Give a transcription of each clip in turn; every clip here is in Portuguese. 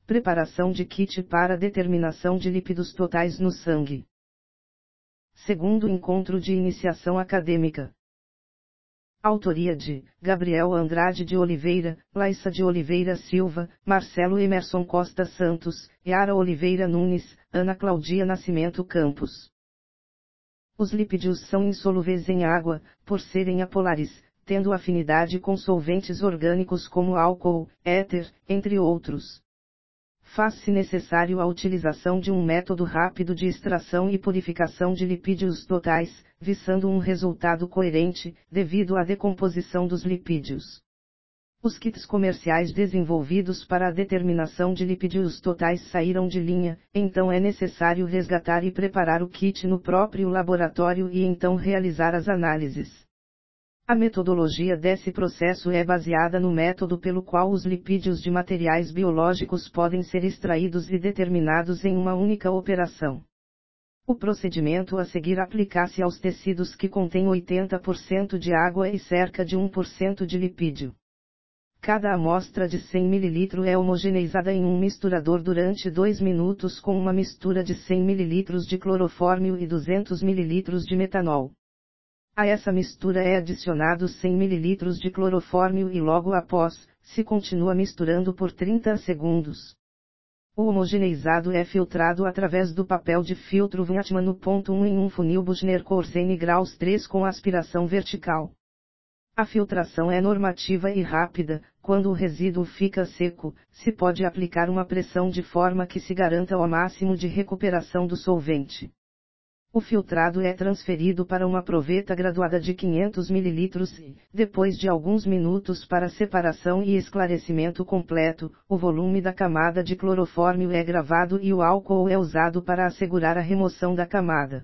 Preparação de kit para determinação de lípidos totais no sangue. Segundo encontro de iniciação acadêmica. Autoria de Gabriel Andrade de Oliveira, Laissa de Oliveira Silva, Marcelo Emerson Costa Santos, Yara Oliveira Nunes, Ana Claudia Nascimento Campos. Os lipídios são insolúveis em água, por serem apolares, tendo afinidade com solventes orgânicos como álcool, éter, entre outros. Faz-se necessário a utilização de um método rápido de extração e purificação de lipídios totais, visando um resultado coerente, devido à decomposição dos lipídios. Os kits comerciais desenvolvidos para a determinação de lipídios totais saíram de linha, então é necessário resgatar e preparar o kit no próprio laboratório e então realizar as análises. A metodologia desse processo é baseada no método pelo qual os lipídios de materiais biológicos podem ser extraídos e determinados em uma única operação. O procedimento a seguir aplica-se aos tecidos que contêm 80% de água e cerca de 1% de lipídio. Cada amostra de 100 ml é homogeneizada em um misturador durante 2 minutos com uma mistura de 100 ml de clorofórmio e 200 ml de metanol. A essa mistura é adicionado 100 ml de clorofórmio e logo após, se continua misturando por 30 segundos. O homogeneizado é filtrado através do papel de filtro Weinmann no ponto 1 em um funil Buchner-Corsene graus 3 com aspiração vertical. A filtração é normativa e rápida, quando o resíduo fica seco, se pode aplicar uma pressão de forma que se garanta o máximo de recuperação do solvente. O filtrado é transferido para uma proveta graduada de 500 ml e, depois de alguns minutos para separação e esclarecimento completo, o volume da camada de clorofórmio é gravado e o álcool é usado para assegurar a remoção da camada.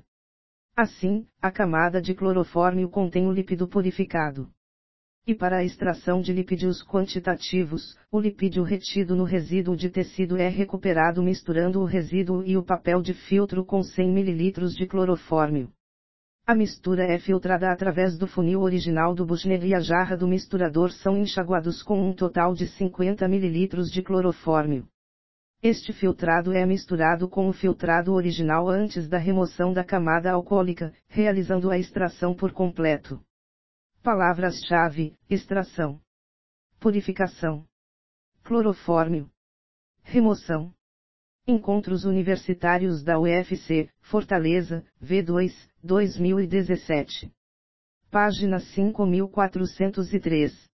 Assim, a camada de clorofórmio contém o lípido purificado. E para a extração de lipídios quantitativos, o lipídio retido no resíduo de tecido é recuperado misturando o resíduo e o papel de filtro com 100 ml de clorofórmio. A mistura é filtrada através do funil original do Buchner e a jarra do misturador são enxaguados com um total de 50 ml de clorofórmio. Este filtrado é misturado com o filtrado original antes da remoção da camada alcoólica, realizando a extração por completo. Palavras-chave: extração, purificação, clorofórmio, remoção. Encontros Universitários da UFC, Fortaleza, V2, 2017. Página 5403.